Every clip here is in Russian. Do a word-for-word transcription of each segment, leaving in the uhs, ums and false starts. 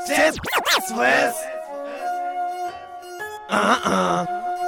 Все СВС. А-а.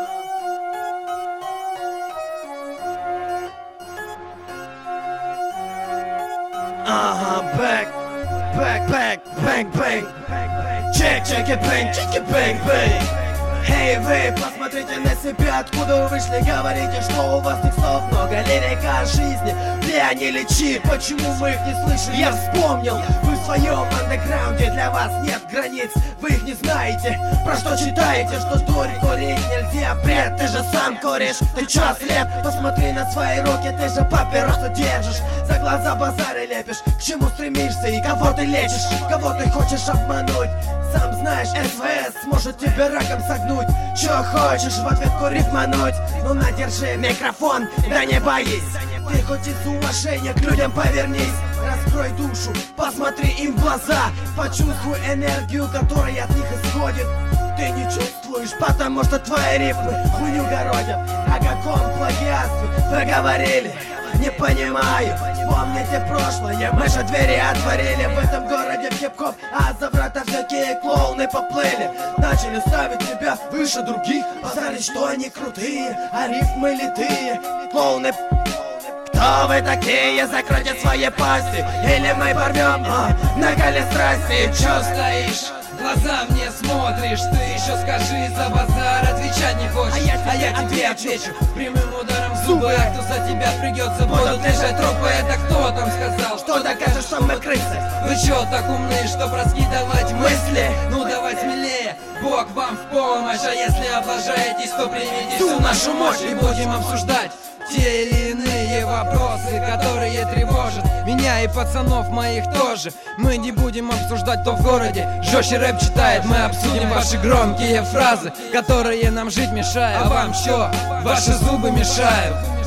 Ага, бэк, бэк, бэк, бэнг, бэнг. Чек, чеки, бэнг, чеки, бэнг, бэнг. Эй, вы, посмотрите на себя, откуда вы вышли, говорите, что у вас не слов много, лирика о жизни, влияние лечит, почему мы их не слышали, я вспомнил, вы в своем андеграунде, для вас нет границ, вы их не знаете, про что читаете, что дурь курить нельзя, бред, ты же сам куришь, ты чё слеп, посмотри на свои руки, ты же папиросу держишь, за глаза базары лепишь, к чему стремишься и кого ты лечишь, кого ты хочешь обмануть, сам знаешь, СВС сможет тебе раком согнуть. Чё хочешь в ответ рифмануть? Ну на, держи микрофон, да не боись. Ты хоть из уважения к людям повернись. Раскрой душу, посмотри им в глаза. Почувствуй энергию, которая от них исходит. Ты не чувствуешь, потому что твои рифмы хуйню городят. О каком плагиатстве вы говорили? Не понимаю, вспомните прошлое, мы же двери отворили в этом городе в хип-хоп, а за врата всякие клоуны поплыли. Начали ставить себя выше других, базарить, что они крутые, а рифмы литые. Клоуны, кто вы такие? Закройте свои пасти, или мы порвем а, на гале страсти. Чё стоишь? Глаза мне смотришь, ты еще скажи, за базар отвечать не хочешь. А я, а я тебе отвечу прямым ударом в зубы. А кто за тебя придется, будут лежать трупы. Это кто там сказал? Что докажешь, что мы крысы? Вы чё так умны, чтоб раскидывать мысли? Ну давай смелее, Бог вам в помощь. А если облажаетесь, то примите всю нашу мощь и будем обсуждать те или иные вопросы, которые тревожат меня и пацанов моих тоже. Мы не будем обсуждать, кто в городе жестче рэп читает. Мы обсудим ваши громкие фразы, которые нам жить мешают. А вам что? Ваши зубы мешают.